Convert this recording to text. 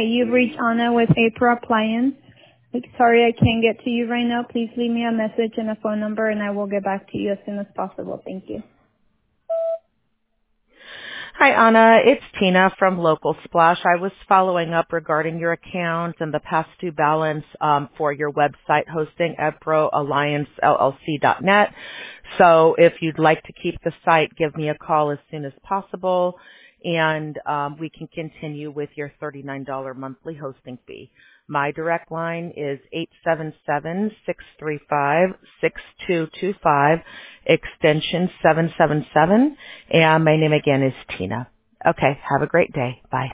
Hi, you've reached Anna with April Appliance. Sorry I can't get to you right now. Please leave me a message and a phone number and I will get back to you as soon as possible. Thank you. Hi, Anna. It's Tina from Local Splash. I was following up regarding your account and the past due balance for your website hosting at ProAllianceLLC.net. So if you'd like to keep the site, give me a call as soon as possible, and we can continue with your $39 monthly hosting fee. My direct line is 877-635-6225, extension 777, and my name again is Tina. Okay, have a great day. Bye.